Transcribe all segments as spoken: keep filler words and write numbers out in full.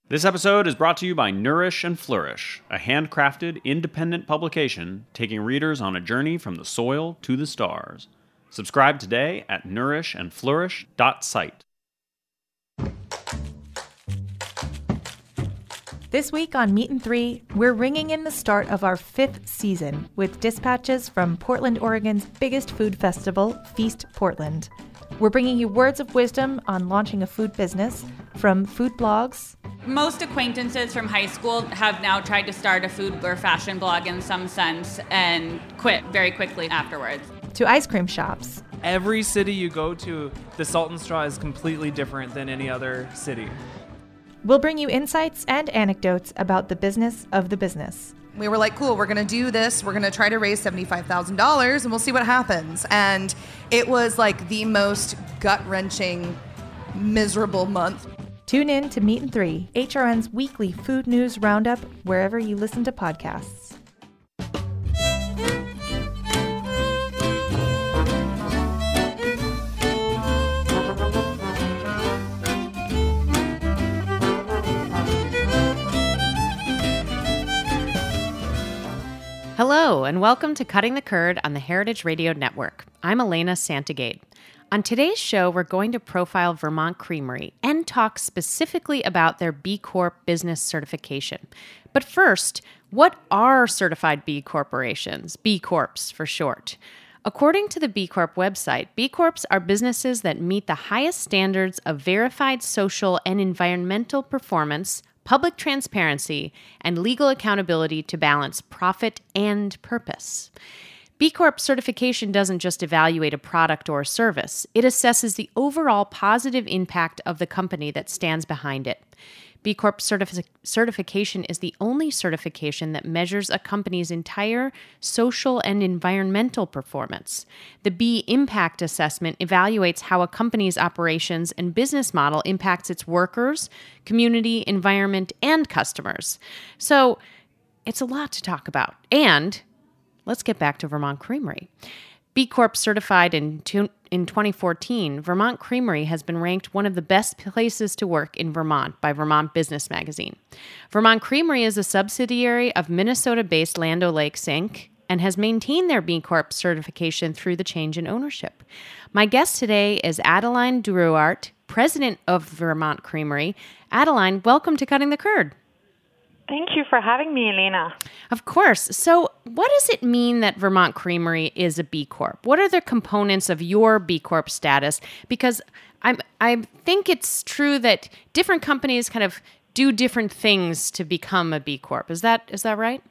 This episode is brought to you by Nourish and Flourish, a handcrafted, independent publication taking readers on a journey from the soil to the stars. Subscribe today at nourish and flourish dot site. This week on Meat and Three, we're ringing in the start of our fifth season with dispatches from Portland, Oregon's biggest food festival, Feast Portland. We're bringing you words of wisdom on launching a food business from food blogs. Most acquaintances from high school have now tried to start a food or fashion blog in some sense and quit very quickly afterwards. To ice cream shops. Every city you go to, the Salt and Straw is completely different than any other city. We'll bring you insights and anecdotes about the business of the business. We were like, cool, we're going to do this. We're going to try to raise seventy-five thousand dollars and we'll see what happens. And it was like the most gut-wrenching, miserable month. Tune in to Meat and Three, H R N's weekly food news roundup, wherever you listen to podcasts. Hello, and welcome to Cutting the Curd on the Heritage Radio Network. I'm Elena Santagate. On today's show, we're going to profile Vermont Creamery and talk specifically about their B Corp business certification. But first, what are certified B corporations? B Corps for short. According to the B Corp website, B Corps are businesses that meet the highest standards of verified social and environmental performance, public transparency, and legal accountability to balance profit and purpose. B Corp certification doesn't just evaluate a product or a service. It assesses the overall positive impact of the company that stands behind it. B Corp certifi- certification is the only certification that measures a company's entire social and environmental performance. The B Impact Assessment evaluates how a company's operations and business model impacts its workers, community, environment, and customers. So it's a lot to talk about. And let's get back to Vermont Creamery. B Corp certified in, two, in twenty fourteen, Vermont Creamery has been ranked one of the best places to work in Vermont by Vermont Business Magazine. Vermont Creamery is a subsidiary of Minnesota-based Land O'Lakes, Incorporated and has maintained their B Corp certification through the change in ownership. My guest today is Adeline Drouhart, president of Vermont Creamery. Adeline, welcome to Cutting the Curd. Thank you for having me, Elena. Of course. So what does it mean that Vermont Creamery is a B Corp? What are the components of your B Corp status? Because I'm, I think it's true that different companies kind of do different things to become a B Corp. Is that is that right?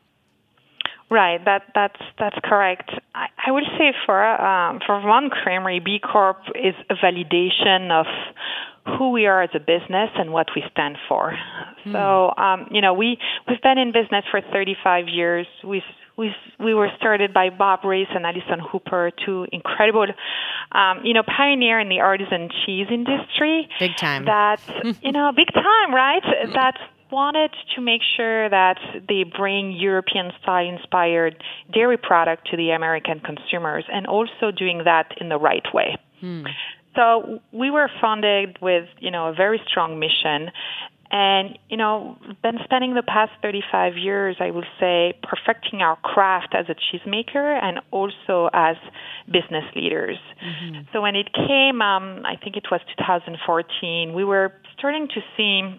Right. That that's that's correct. I, I would say for um, for Vermont Creamery, B Corp is a validation of who we are as a business and what we stand for. Mm. So, um, you know, we, we've been in business for thirty-five years. We we we were started by Bob Race and Alison Hooper, two incredible, um, you know, pioneer in the artisan cheese industry. Big time. That, you know, big time, right? That wanted to make sure that they bring European-style inspired dairy product to the American consumers and also doing that in the right way. Mm. So we were founded with, you know, a very strong mission and, you know, been spending the past thirty-five years, I would say, perfecting our craft as a cheesemaker and also as business leaders. Mm-hmm. So when it came, um, I think it was two thousand fourteen, we were starting to see,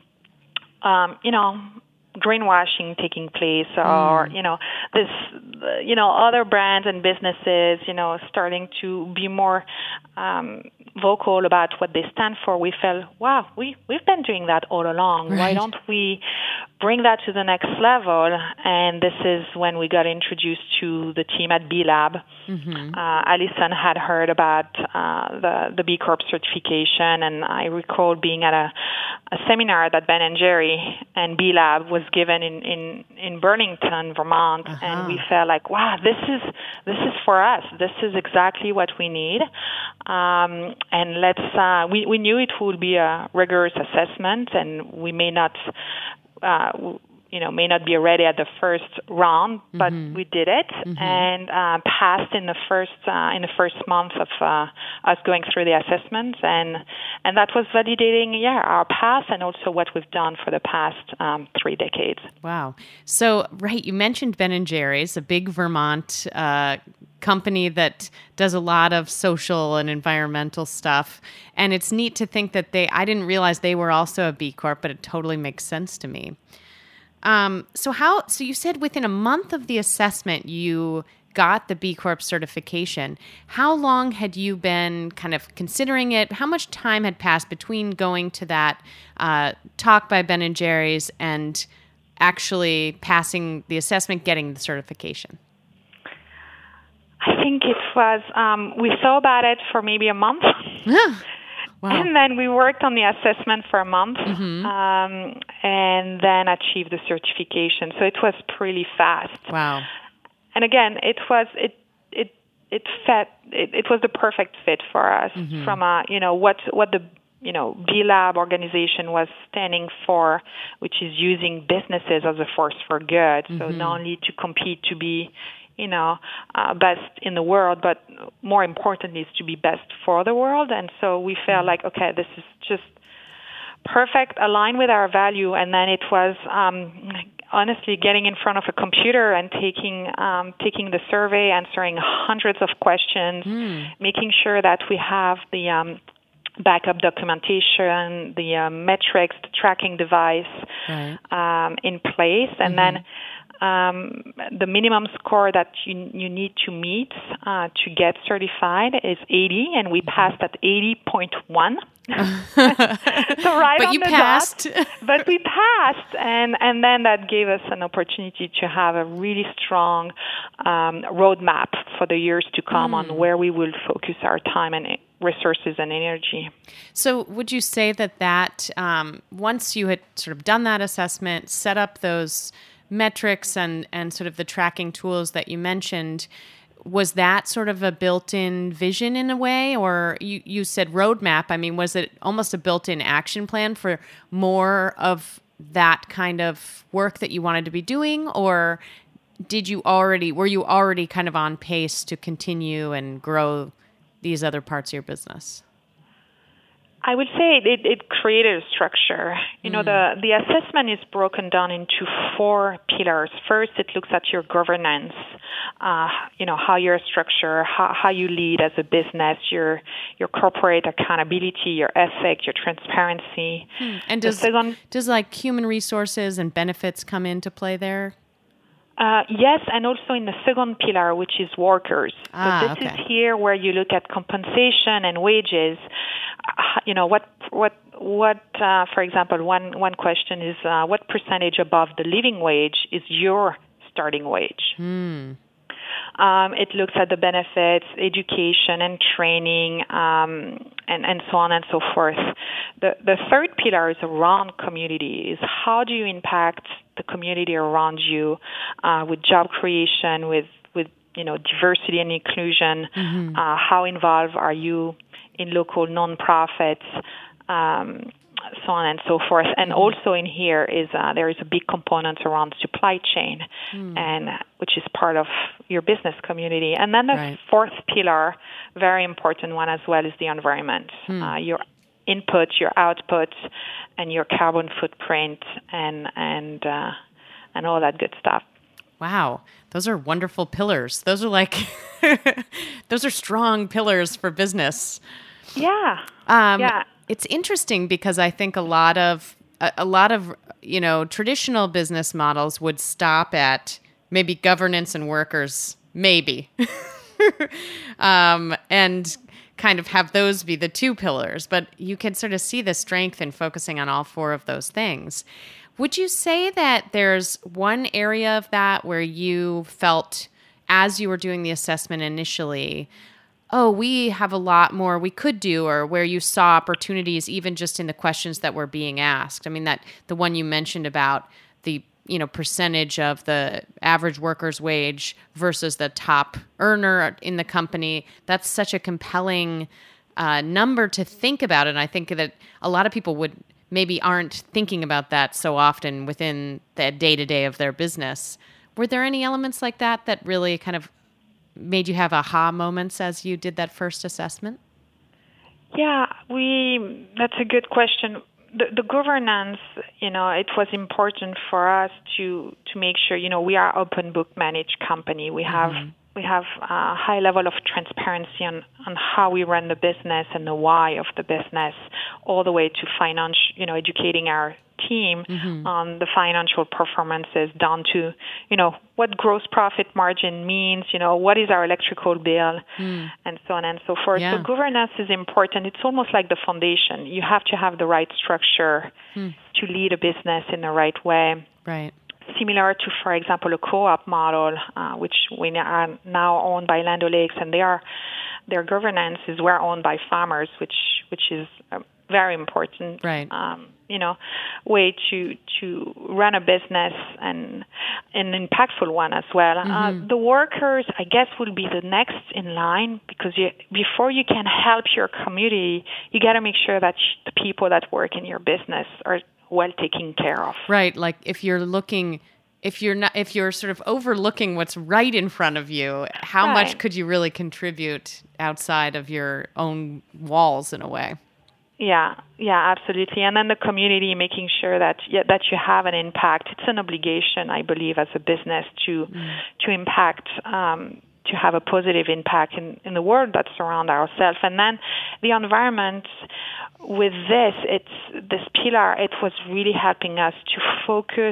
um, you know, greenwashing taking place or, mm. you know, this, you know, other brands and businesses, you know, starting to be more um, vocal about what they stand for. We felt, wow, we, we've been doing that all along. Right. Why don't we bring that to the next level? And this is when we got introduced to the team at B Lab. Mm-hmm. Uh, Alison had heard about uh, the, the B Corp certification, and I recall being at a, a seminar that Ben and Jerry and B Lab was given in, in, in Burlington, Vermont, uh-huh. and we felt like, wow, this is this is for us. This is exactly what we need. Um, and let's uh, we we knew it would be a rigorous assessment, and we may not uh, you know, may not be ready at the first round, but Mm-hmm. we did it Mm-hmm. and uh, passed in the first uh, in the first month of uh, us going through the assessments, and and that was validating, yeah, our path and also what we've done for the past um, three decades. Wow. So, right, you mentioned Ben and Jerry's, a big Vermont uh, company that does a lot of social and environmental stuff. And it's neat to think that they, I didn't realize they were also a B Corp, but it totally makes sense to me. Um, so how, so you said within a month of the assessment, you got the B Corp certification. How long had you been kind of considering it? How much time had passed between going to that uh, talk by Ben and Jerry's and actually passing the assessment, getting the certification? I think it was, um, we thought about it for maybe a month. Wow. And then we worked on the assessment for a month Mm-hmm. um, and then achieved the certification. So it was pretty fast. Wow. And again, it was, it, it, it fit, it, it was the perfect fit for us Mm-hmm. from a, you know, what, what the, you know, B Lab organization was standing for, which is using businesses as a force for good. So Mm-hmm. not only to compete to be, you know, uh, best in the world, but more importantly is to be best for the world. And so we felt like, okay, this is just perfect, aligned with our value. And then it was um, honestly getting in front of a computer and taking um, taking the survey, answering hundreds of questions, Mm. making sure that we have the um, backup documentation, the uh, metrics, the tracking device Right. um, in place, and Mm-hmm. then um, the minimum score that you you need to meet uh, to get certified is eighty, and we passed at eighty point one. So right But on you the passed. dot. But we passed, and and then that gave us an opportunity to have a really strong um, roadmap for the years to come Mm. on where we will focus our time and resources and energy. So would you say that that um, once you had sort of done that assessment, set up those metrics and, and sort of the tracking tools that you mentioned, was that sort of a built-in vision in a way? Or you, you said roadmap. I mean, was it almost a built-in action plan for more of that kind of work that you wanted to be doing? Or did you already, were you already kind of on pace to continue and grow these other parts of your business? I would say it, it created a structure. You know, the, the assessment is broken down into four pillars. First, it looks at your governance, uh, you know, how you're structured, how, how you lead as a business, your your corporate accountability, your ethic, your transparency. Hmm. And The does, second- does like human resources and benefits come into play there? Uh, yes, and also in the second pillar, which is workers. Ah, so this okay. is here where you look at compensation and wages. Uh, you know, what, what, what? Uh, for example, one one question is uh, what percentage above the living wage is your starting wage? Hmm. Um, it looks at the benefits, education and training, um, and, and so on and so forth. The, the third pillar is around community, is how do you impact the community around you uh, with job creation, with, with you know diversity and inclusion. Mm-hmm. Uh, how involved are you in local nonprofits? Um, so on and so forth. And also in here is uh, there is a big component around supply chain, Mm. and which is part of your business community. And then the Right. fourth pillar, very important one as well, is the environment. Mm. Uh, your input, your output, and your carbon footprint, and and uh, and all that good stuff. Wow, those are wonderful pillars. Those are like, those are strong pillars for business. Yeah. Um, Yeah. It's interesting because I think a lot of a, a lot of you know traditional business models would stop at maybe governance and workers, maybe, um, and kind of have those be the two pillars. But you can sort of see the strength in focusing on all four of those things. Would you say that there's one area of that where you felt, as you were doing the assessment initially, oh, we have a lot more we could do, or where you saw opportunities even just in the questions that were being asked? I mean, that the one you mentioned about the, you know, percentage of the average worker's wage versus the top earner in the company, that's such a compelling uh, number to think about. And I think that a lot of people would maybe aren't thinking about that so often within the day-to-day of their business. Were there any elements like that that really kind of made you have aha moments as you did that first assessment? Yeah, we. That's a good question. The, the governance, you know, it was important for us to to make sure, you know, we are open book managed company. We have mm-hmm. we have a high level of transparency on, on how we run the business and the why of the business, all the way to finance, you know, educating our team mm-hmm. on the financial performances down to, you know, what gross profit margin means, you know, what is our electrical bill, mm. and so on and so forth. Yeah. So governance is important. It's almost like the foundation. You have to have the right structure mm. to lead a business in the right way. Right. Similar to, for example, a co-op model, uh, which we are now owned by Land O'Lakes, and they are, their governance is we're owned by farmers, which which is a very important, right. um, you know, way to to run a business and an impactful one as well. Mm-hmm. Uh, the workers, I guess, will be the next in line, because you, before you can help your community, you got to make sure that the people that work in your business are well taken care of. Right. Like if you're looking, if you're not, if you're sort of overlooking what's right in front of you, how right. much could you really contribute outside of your own walls in a way? Yeah, yeah, absolutely. And then the community, making sure that yeah, that you have an impact. It's an obligation, I believe, as a business to mm. to impact, um, to have a positive impact in, in the world that surrounds ourselves. And then the environment. With this, it's this pillar. It was really helping us to focus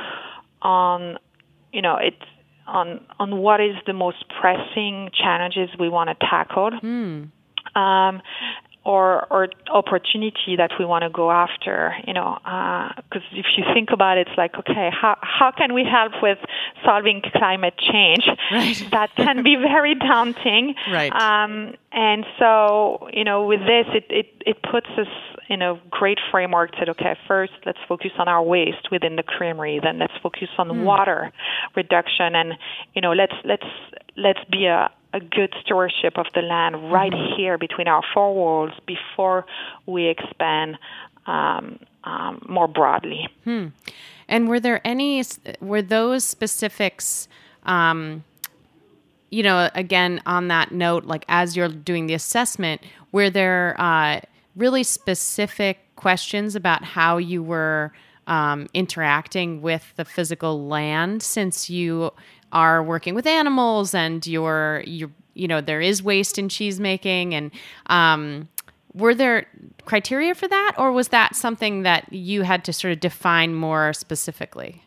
on, you know, it's on on what is the most pressing challenges we want to tackle, mm. um, or or opportunity that we want to go after. You know, because uh, if you think about it, it's like, okay, how how can we help with solving climate change? Right. That can be very daunting. Right. Um, and so, you know, with this, it, it, it puts us in a great framework that, okay, first let's focus on our waste within the creamery, then let's focus on mm. water reduction, and, you know, let's let's let's be a, a good stewardship of the land right mm. here between our four walls before we expand um, um, more broadly. Hmm. And were there any, were those specifics, um, you know, again, on that note, like as you're doing the assessment, were there uh, really specific questions about how you were um, interacting with the physical land, since you are working with animals and you're, you're you know, there is waste in cheese making, and um, were there criteria for that, or was that something that you had to sort of define more specifically?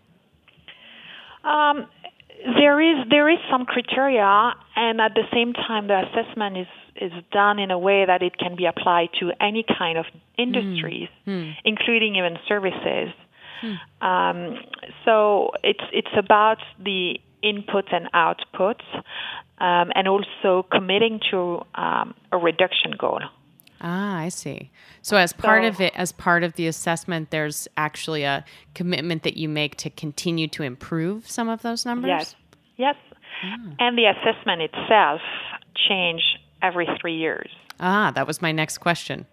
Um, there is there is some criteria, and at the same time, the assessment is, is done in a way that it can be applied to any kind of industries, mm. including even services. Mm. Um, so it's it's about the input and output, um, and also committing to um, a reduction goal. Ah, I see. So as part so, of it, as part of the assessment, there's actually a commitment that you make to continue to improve some of those numbers? Yes, yes. Ah. And the assessment itself change every three years. Ah, that was my next question.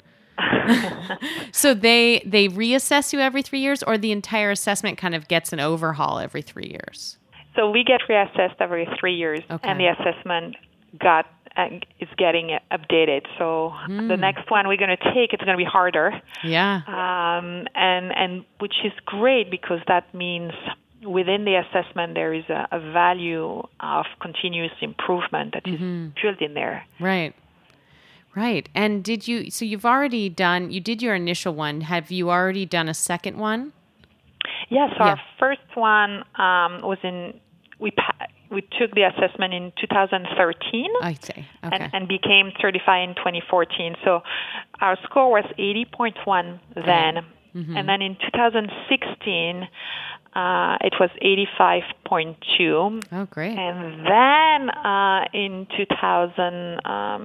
So they they reassess you every three years, or the entire assessment kind of gets an overhaul every three years? So we get reassessed every three years, okay. and the assessment got is getting updated. So mm. the next one we're going to take, it's going to be harder. Yeah. Um, and and which is great, because that means within the assessment there is a, a value of continuous improvement that mm-hmm. is built in there. Right. Right. And did you, so you've already done, you did your initial one. Have you already done a second one? Yes. Yeah. Our first one um, was in, we we took the assessment in two thousand thirteen. I see. Okay. And, and became certified in twenty fourteen. So our score was eighty point one then. Mm-hmm. And then in two thousand sixteen, uh, it was eighty-five point two. Oh, great. And then uh, in two thousand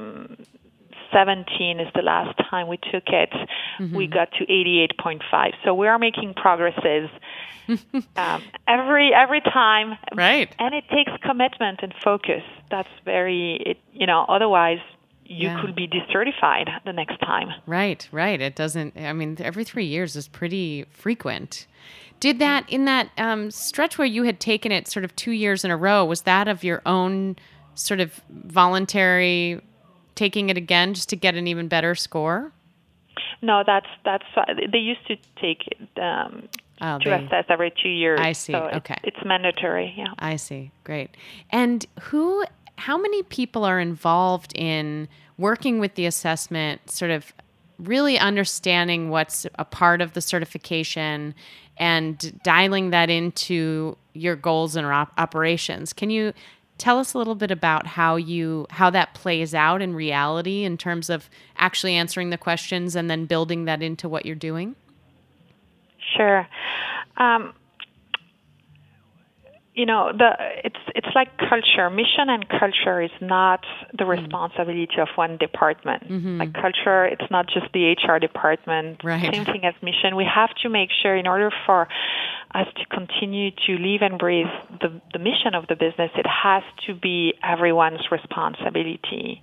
seventeen is the last time we took it, mm-hmm. we got to eighty-eight point five. So we are making progresses um, every every time. Right. And it takes commitment and focus. That's very, it, you know, otherwise you Yeah. could be decertified the next time. Right, right. It doesn't, I mean, every three years is pretty frequent. Did that, in that um, stretch where you had taken it sort of two years in a row, was that of your own sort of voluntary taking it again just to get an even better score? No, that's that's uh, they used to take it um, Oh, to they- assess every two years. I see. So it's- Okay. it's mandatory. Yeah. I see. Great. And who, how many people are involved in working with the assessment, sort of really understanding what's a part of the certification and dialing that into your goals and op- operations? Can you tell us a little bit about how you how that plays out in reality in terms of actually answering the questions and then building that into what you're doing? Sure. Um, you know, the it's it's like culture. Mission and culture is not the responsibility of one department. Like culture, it's not just the H R department. Right. Same thing as mission. We have to make sure, in order for us to continue to live and breathe the the mission of the business, it has to be everyone's responsibility.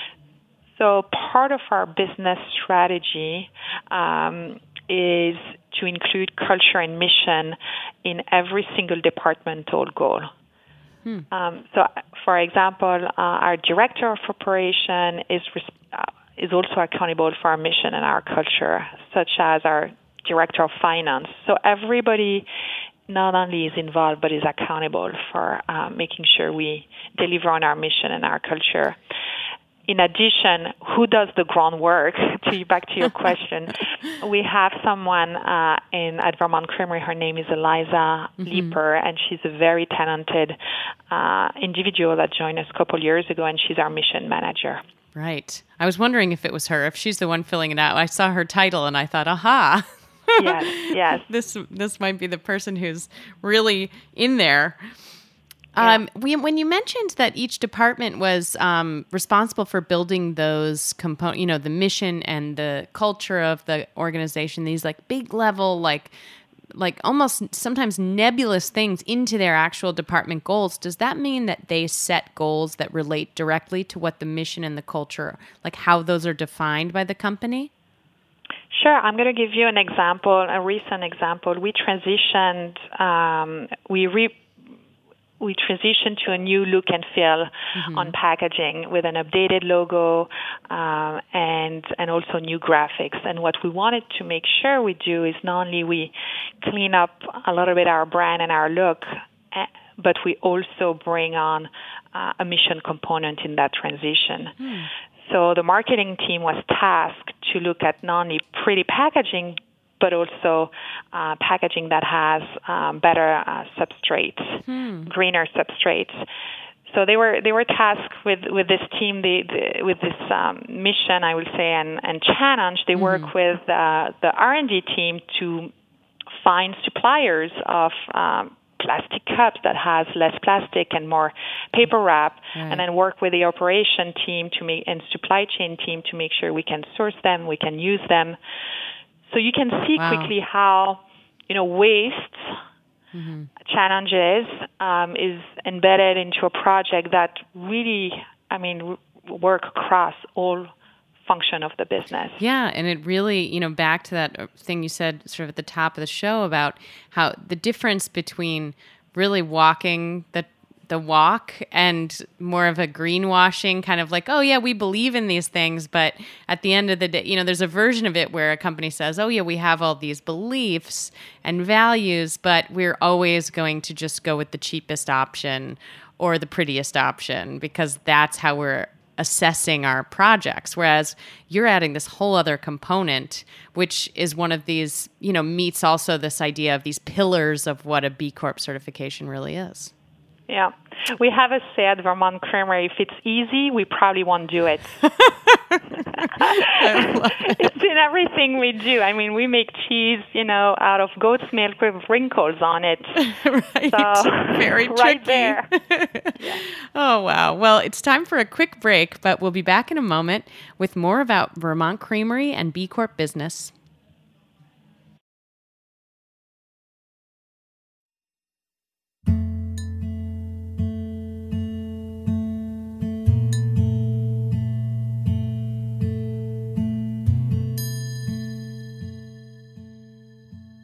So part of our business strategy um, is to include culture and mission in every single departmental goal. Hmm. Um, so, for example, uh, our director of operation is res- uh, is also accountable for our mission and our culture, such as our director of finance. So everybody not only is involved, but is accountable for uh, making sure we deliver on our mission and our culture. In addition, who does the groundwork? To back to your question, we have someone uh, in at Vermont Creamery. Her name is Eliza mm-hmm. Leeper, and she's a very talented uh, individual that joined us a couple years ago, and she's our mission manager. Right. I was wondering if it was her, if she's the one filling it out. I saw her title, and I thought, aha. Yes, yes. this this might be the person who's really in there. Yeah. Um, we, when you mentioned that each department was um, responsible for building those components, you know, the mission and the culture of the organization, these like big level, like like almost sometimes nebulous things into their actual department goals, does that mean that they set goals that relate directly to what the mission and the culture, like how those are defined by the company? Sure. I'm going to give you an example, a recent example. We transitioned, um, we re- we transitioned to a new look and feel mm-hmm. on packaging with an updated logo um, and and also new graphics. And what we wanted to make sure we do is not only we clean up a little bit our brand and our look, but we also bring on uh, a mission component in that transition. Mm. So the marketing team was tasked to look at not only pretty packaging, but also uh, packaging that has um, better uh, substrates, hmm. greener substrates. So they were they were tasked with, with this team, the, the, with this um, mission, I would say, and, and challenge. They mm-hmm. work with uh, the R and D team to find suppliers of um, plastic cups that has less plastic and more paper wrap, right. and then work with the operation team to make and supply chain team to make sure we can source them, we can use them. So you can see wow. quickly how, you know, waste mm-hmm. challenges um, is embedded into a project that really, I mean, work across all function of the business. Yeah, and it really, you know, back to that thing you said sort of at the top of the show about how the difference between really walking the the walk and more of a greenwashing kind of like, oh yeah, we believe in these things, but at the end of the day, you know, there's a version of it where a company says, oh yeah, we have all these beliefs and values, but we're always going to just go with the cheapest option or the prettiest option because that's how we're assessing our projects. Whereas you're adding this whole other component, which is one of these, you know, meets also this idea of these pillars of what a B Corp certification really is. Yeah. We have a say at Vermont Creamery, if it's easy, we probably won't do it. It's in everything we do. I mean, we make cheese, you know, out of goat's milk with wrinkles on it. Right. So, very right tricky. there. Yeah. Oh, wow. Well, it's time for a quick break, but we'll be back in a moment with more about Vermont Creamery and B Corp business.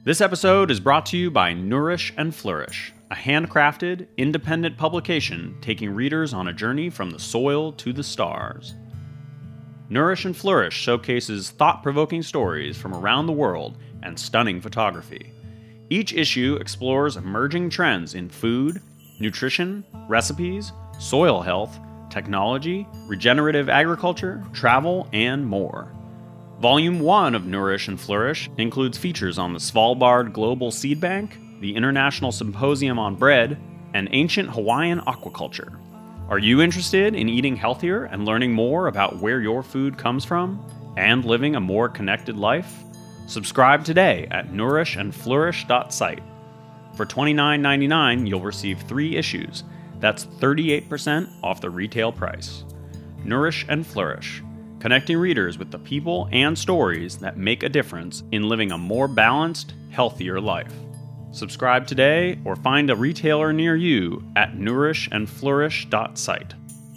This episode is brought to you by Nourish and Flourish, a handcrafted, independent publication taking readers on a journey from the soil to the stars. Nourish and Flourish showcases thought-provoking stories from around the world and stunning photography. Each issue explores emerging trends in food, nutrition, recipes, soil health, technology, regenerative agriculture, travel, and more. Volume one of Nourish and Flourish includes features on the Svalbard Global Seed Bank, the International Symposium on Bread, and ancient Hawaiian aquaculture. Are you interested in eating healthier and learning more about where your food comes from and living a more connected life? Subscribe today at nourish and flourish dot site. For twenty-nine ninety-nine, you'll receive three issues. That's thirty-eight percent off the retail price. Nourish and Flourish, connecting readers with the people and stories that make a difference in living a more balanced, healthier life. Subscribe today or find a retailer near you at nourish and flourish dot site.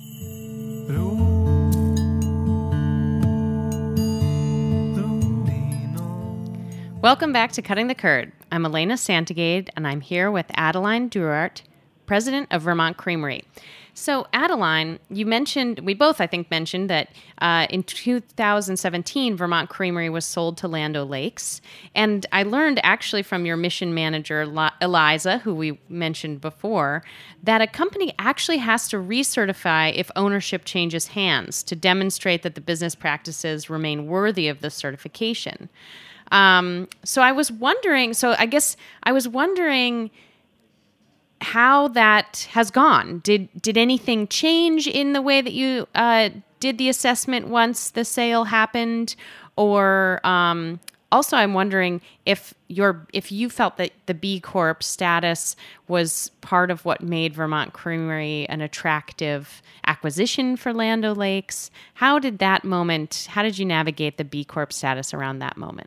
Welcome back to Cutting the Curd. I'm Elena Santagade, and I'm here with Adeline Duart, president of Vermont Creamery. So, Adeline, you mentioned, we both, I think, mentioned that uh, in two thousand seventeen, Vermont Creamery was sold to Land O'Lakes. And I learned actually from your mission manager, Eliza, who we mentioned before, that a company actually has to recertify if ownership changes hands to demonstrate that the business practices remain worthy of the certification. Um, so I was wondering, so I guess I was wondering how that has gone. Did did anything change in the way that you uh, did the assessment once the sale happened? Or um, also, I'm wondering if your if you felt that the B Corp status was part of what made Vermont Creamery an attractive acquisition for Land O'Lakes. How did that moment? How did you navigate the B Corp status around that moment?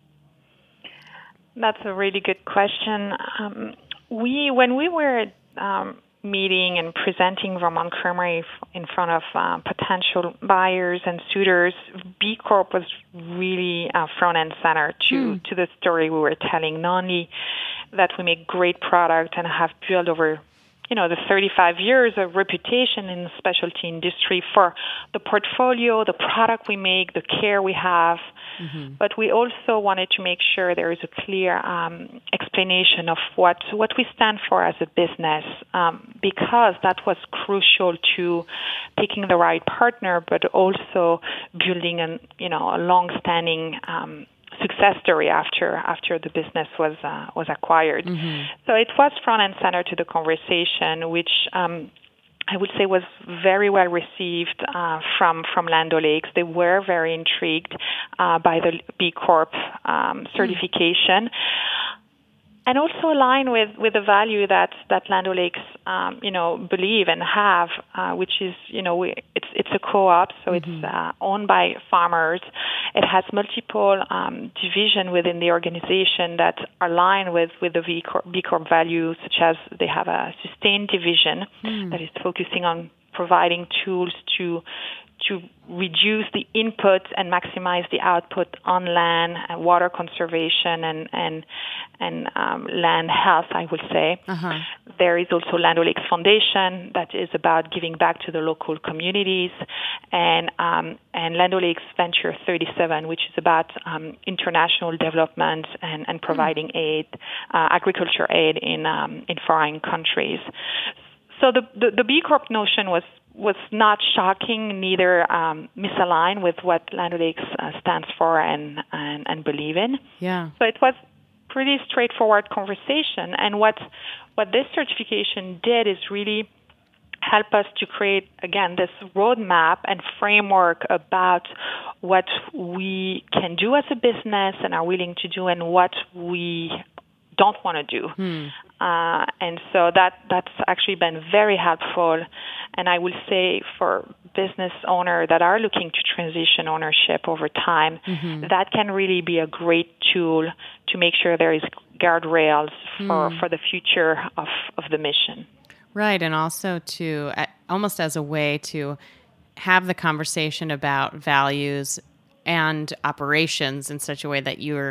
That's a really good question. Um, We, when we were um, meeting and presenting Vermont Creamery in front of uh, potential buyers and suitors, B Corp was really uh, front and center to, mm. to the story we were telling. Not only that we make great product and have built over, you know, the thirty-five years of reputation in the specialty industry for the portfolio, the product we make, the care we have. Mm-hmm. But we also wanted to make sure there is a clear um, explanation of what what we stand for as a business, um, because that was crucial to picking the right partner, but also building an you know a long-standing um, success story after after the business was uh, was acquired. Mm-hmm. So it was front and center to the conversation, which Um, I would say was very well received uh, from from Land O'Lakes. They were very intrigued uh, by the B Corp um, certification, mm. and also aligned with, with the value that that Land O'Lakes um, you know believe and have, uh, which is you know we, it's it's a co-op, so mm-hmm. it's uh, owned by farmers. It has multiple um, divisions within the organization that are aligned with, with the B Corp, B Corp values, such as they have a sustain division mm. that is focusing on providing tools to to reduce the input and maximize the output on land, uh, water conservation, and and and um, land health, I would say. Uh-huh. There is also Land O'Lakes Foundation that is about giving back to the local communities, and um, and Land O'Lakes Venture thirty-seven, which is about um, international development and, and providing mm. aid, uh, agriculture aid in um, in foreign countries. So the, the the B Corp notion was was not shocking, neither um, misaligned with what Land O'Lakes uh, stands for and, and and believe in. Yeah. So it was pretty straightforward conversation. And what what this certification did is really help us to create, again, this roadmap and framework about what we can do as a business and are willing to do, and what we don't want to do. Hmm. Uh, and so that that's actually been very helpful. And I will say for business owners that are looking to transition ownership over time, mm-hmm. that can really be a great tool to make sure there is guardrails for, hmm. for the future of, of the mission. Right, and also to uh, almost as a way to have the conversation about values and operations in such a way that you're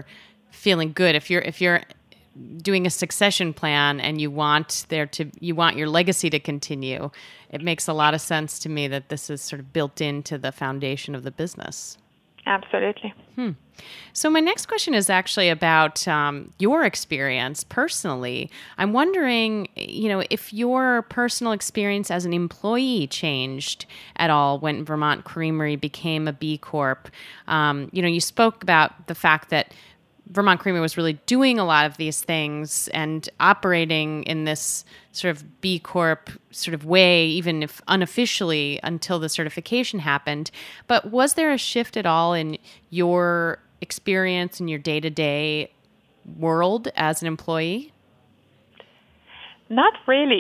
feeling good. If you're if you're doing a succession plan and you want there to you want your legacy to continue, it makes a lot of sense to me that this is sort of built into the foundation of the business. Absolutely. Hmm. So my next question is actually about um, your experience personally. I'm wondering, you know, if your personal experience as an employee changed at all when Vermont Creamery became a B Corp. Um, you know, you spoke about the fact that Vermont Creamery was really doing a lot of these things and operating in this sort of B Corp sort of way, even if unofficially, until the certification happened. But was there a shift at all in your experience in your day-to-day world as an employee? Not really.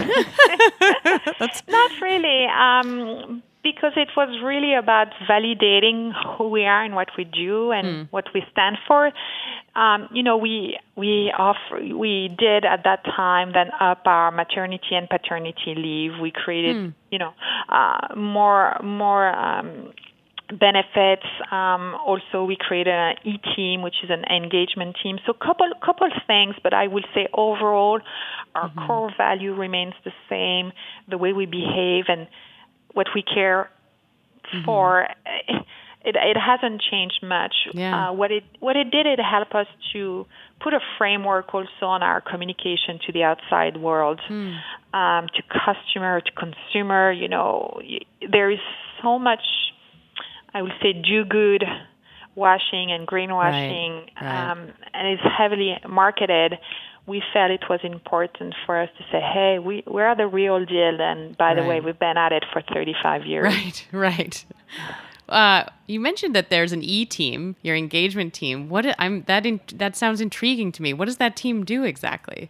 Not really. Um, because it was really about validating who we are and what we do and mm. what we stand for. Um, you know, we we offer we did at that time then up our maternity and paternity leave. We created, mm. you know, uh, more more um, benefits. Um, also, we created an e-team, which is an engagement team. So, couple couple things, but I would say overall, our mm-hmm. core value remains the same. The way we behave and what we care mm-hmm. for, it it hasn't changed much. Yeah. Uh, what it what it did, it helped us to put a framework also on our communication to the outside world, mm. um, to customer, to consumer. You know, there is so much, I would say, do good washing and greenwashing, right. Right. Um, and it's heavily marketed. We felt it was important for us to say, hey, we, we are the real deal. And by right. the way, we've been at it for thirty-five years. Right, right. Uh, you mentioned that there's an E-team, your engagement team. What I'm that in, that sounds intriguing to me. What does that team do exactly?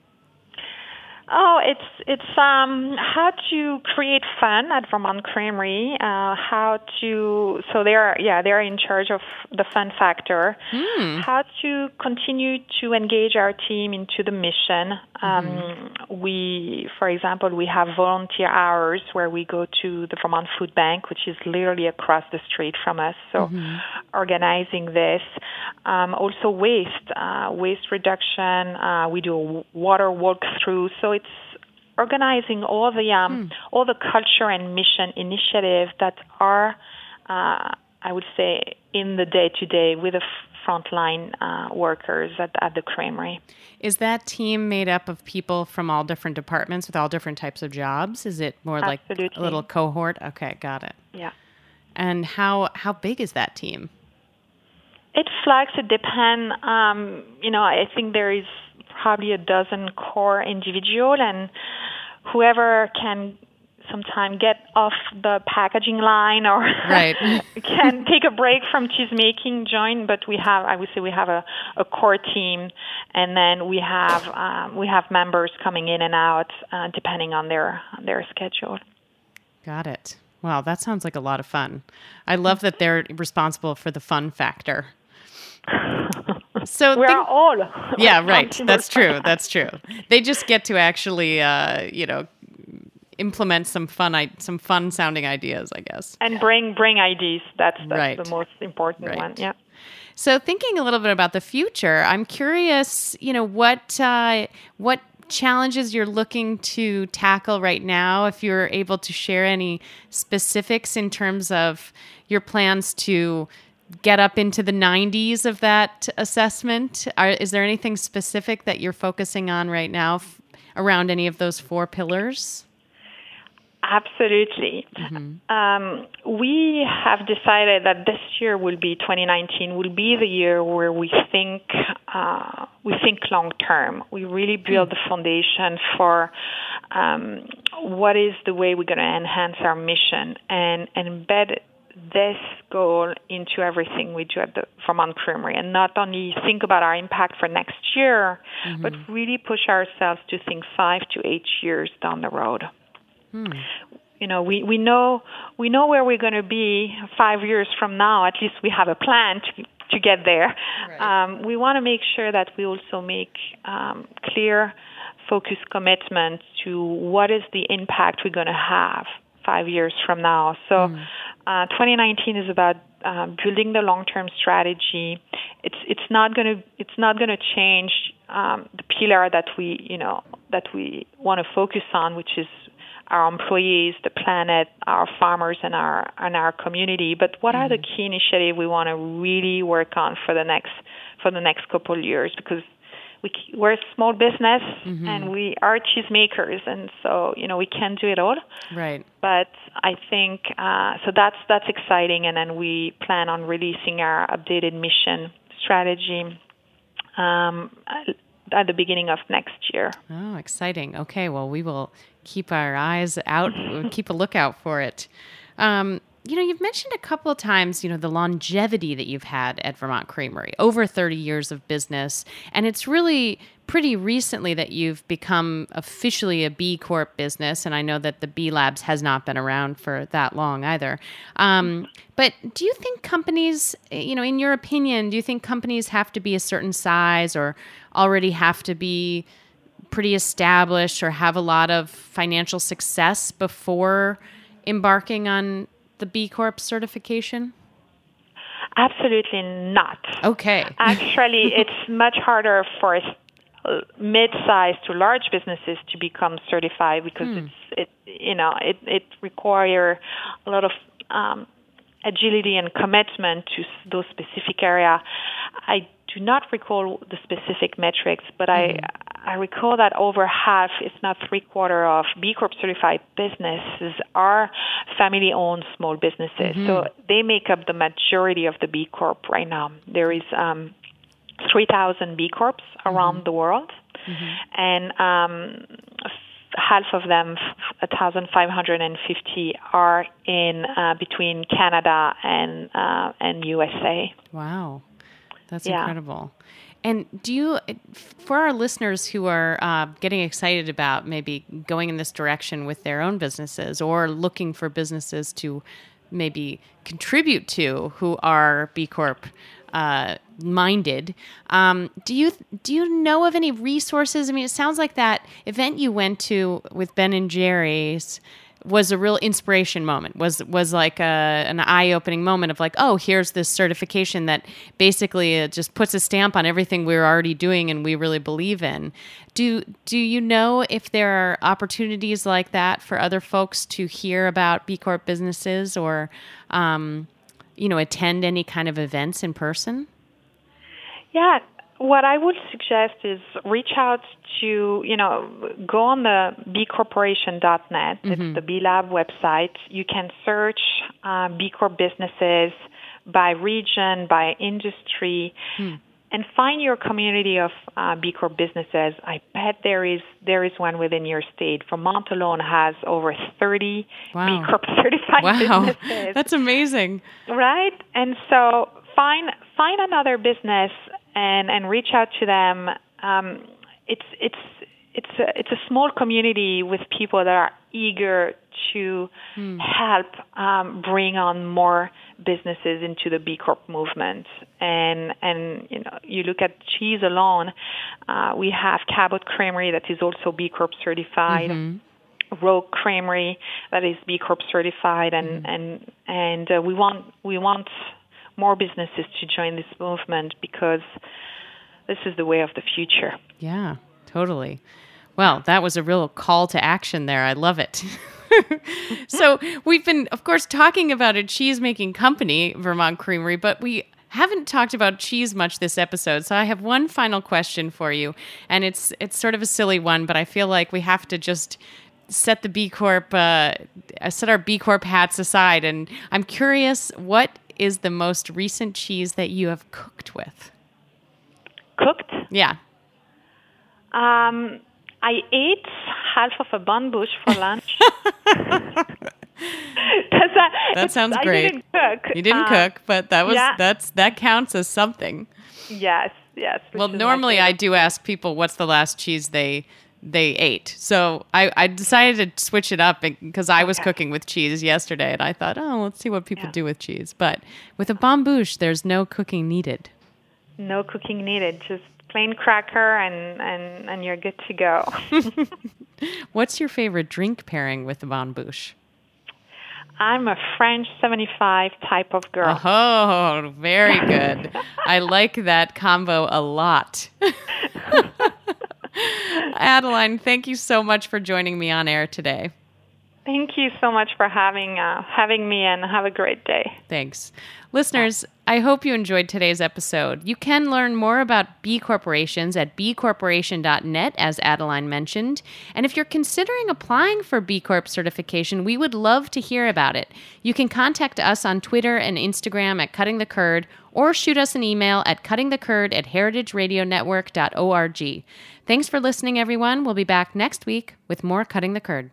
Oh, it's it's um, how to create fun at Vermont Creamery. Uh, how to so they're yeah they're in charge of the fun factor. Mm. How to continue to engage our team into the mission. Um, mm-hmm. We, for example, we have volunteer hours where we go to the Vermont Food Bank, which is literally across the street from us. So mm-hmm. organizing this. Um, also waste uh, waste reduction. Uh, we do a water walkthrough. So it's organizing all the um, hmm. all the culture and mission initiatives that are, uh, I would say, in the day-to-day with the f- frontline uh, workers at, at the creamery. Is that team made up of people from all different departments with all different types of jobs? Is it more Absolutely. like a little cohort? Okay, got it. Yeah. And how how big is that team? It fluctuates. It depends. Um, you know, I think there is probably a dozen core individual, and whoever can sometime get off the packaging line or right. can take a break from cheese making, join. But we have, I would say, we have a, a core team, and then we have um, we have members coming in and out uh, depending on their on their schedule. Got it. Wow, that sounds like a lot of fun. I love that they're responsible for the fun factor. So we think, are all. Yeah, right. That's true. That's true. They just get to actually, uh, you know, implement some fun, some fun sounding ideas, I guess. And bring bring ideas. That's, that's right. the most important right. one. Yeah. So thinking a little bit about the future, I'm curious, you know, what uh, what challenges you're looking to tackle right now, if you're able to share any specifics in terms of your plans to get up into the nineties of that assessment. Are, is there anything specific that you're focusing on right now f- around any of those four pillars? Absolutely. Mm-hmm. Um, we have decided that this year will be twenty nineteen will be the year where we think uh, we think long term. We really build mm-hmm. the foundation for um, what is the way we're going to enhance our mission and, and embed this goal into everything we do at the Vermont Creamery, and not only think about our impact for next year, mm-hmm. but really push ourselves to think five to eight years down the road. Hmm. You know, we, we know we know where we're going to be five years from now. At least we have a plan to to get there. Right. Um, we want to make sure that we also make um, clear, focused commitment to what is the impact we're going to have five years from now. So, mm. uh, twenty nineteen is about um, building the long-term strategy. It's it's not going to it's not going to change um, the pillar that we you know that we want to focus on, which is our employees, the planet, our farmers, and our and our community. But what mm-hmm. are the key initiatives we want to really work on for the next for the next couple of years? Because we we're a small business mm-hmm. and we are cheesemakers, and so you know we can't do it all. Right. But I think uh, so that's that's exciting, and then we plan on releasing our updated mission strategy um, at the beginning of next year. Oh, exciting. Okay, well, we will keep our eyes out, keep a lookout for it. Um, you know, you've mentioned a couple of times, you know, the longevity that you've had at Vermont Creamery, over thirty years of business. And it's really pretty recently that you've become officially a B Corp business. And I know that the B Labs has not been around for that long either. Um, but do you think companies, you know, in your opinion, do you think companies have to be a certain size or already have to be pretty established or have a lot of financial success before embarking on the B Corp certification? Absolutely not. Okay. Actually, it's much harder for mid-sized to large businesses to become certified because hmm. it's it you know it it require a lot of um, agility and commitment to those specific area. I do not recall the specific metrics, but mm-hmm. I I recall that over half, if not three quarter, of B Corp certified businesses are family-owned small businesses. Mm-hmm. So they make up the majority of the B Corp right now. There is um, three thousand B Corps around mm-hmm. the world, mm-hmm. and um, half of them, one thousand five hundred fifty, are in uh, between Canada and uh, and U S A. Wow. That's yeah. incredible. And do you, for our listeners who are uh, getting excited about maybe going in this direction with their own businesses or looking for businesses to maybe contribute to who are B Corp uh, minded, um, do you do you know of any resources? I mean, it sounds like that event you went to with Ben and Jerry's was a real inspiration moment, was was like a, an eye-opening moment of like, oh, here's this certification that basically uh, just puts a stamp on everything we're already doing and we really believe in. Do do you know if there are opportunities like that for other folks to hear about B Corp businesses or, um, you know, attend any kind of events in person? Yeah. What I would suggest is reach out to, you know, go on the b corporation dot net. Mm-hmm. It's the B Lab website. You can search uh, B Corp businesses by region, by industry, hmm. and find your community of uh, B Corp businesses. I bet there is there is one within your state. Vermont alone has over thirty wow. B Corp certified wow. businesses. That's amazing. Right? And so find find another business and, and reach out to them. Um, it's it's it's a, it's a small community with people that are eager to hmm. help um, bring on more businesses into the B Corp movement. And and you know, you look at cheese alone, uh, we have Cabot Creamery that is also B Corp certified. Mm-hmm. Rogue Creamery that is B Corp certified, and mm-hmm. and and uh, we want we want more businesses to join this movement because this is the way of the future. Yeah, totally. Well, that was a real call to action there. I love it. So we've been, of course, talking about a cheese-making company, Vermont Creamery, but we haven't talked about cheese much this episode. So I have one final question for you, and it's it's sort of a silly one, but I feel like we have to just set the B Corp, uh, set our B Corp hats aside. And I'm curious, what is the most recent cheese that you have cooked with? Cooked? Yeah. Um, I ate half of a bun bush for lunch. that, that sounds great. I didn't cook. You didn't um, cook, but that was yeah. that's that counts as something. Yes, yes. Well, normally I do ask people what's the last cheese they they ate. So I, I decided to switch it up because I was okay. cooking with cheese yesterday, and I thought, oh, let's see what people yeah. do with cheese. But with a bambouche, there's no cooking needed. No cooking needed. Just plain cracker, and, and, and you're good to go. What's your favorite drink pairing with the bambouche? I'm a French seventy-five type of girl. Oh, very good. I like that combo a lot. Adeline, thank you so much for joining me on air today. Thank you so much for having uh, having me, and have a great day. Thanks. Listeners, I hope you enjoyed today's episode. You can learn more about B Corporations at b corporation dot net, as Adeline mentioned. And if you're considering applying for B Corp certification, we would love to hear about it. You can contact us on Twitter and Instagram at Cutting the Curd, or shoot us an email at cuttingthecurd at heritage radio network dot org. Thanks for listening, everyone. We'll be back next week with more Cutting the Curd.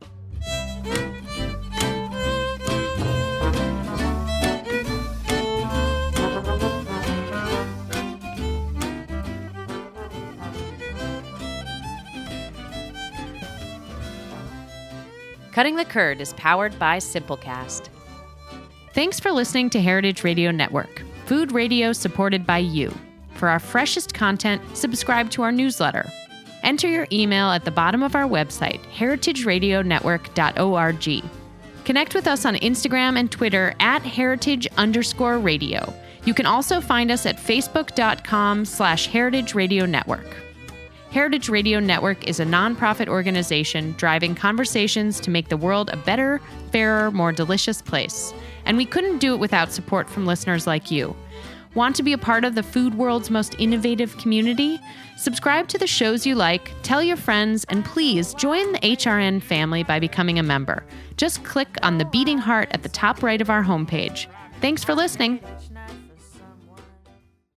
Cutting the Curd is powered by Simplecast. Thanks for listening to Heritage Radio Network, food radio supported by you. For our freshest content, subscribe to our newsletter. Enter your email at the bottom of our website, heritage radio network dot org. Connect with us on Instagram and Twitter at heritage underscore radio. You can also find us at facebook.com slash heritage radio network. Heritage Radio Network is a nonprofit organization driving conversations to make the world a better, fairer, more delicious place. And we couldn't do it without support from listeners like you. Want to be a part of the food world's most innovative community? Subscribe to the shows you like, tell your friends, and please join the H R N family by becoming a member. Just click on the beating heart at the top right of our homepage. Thanks for listening.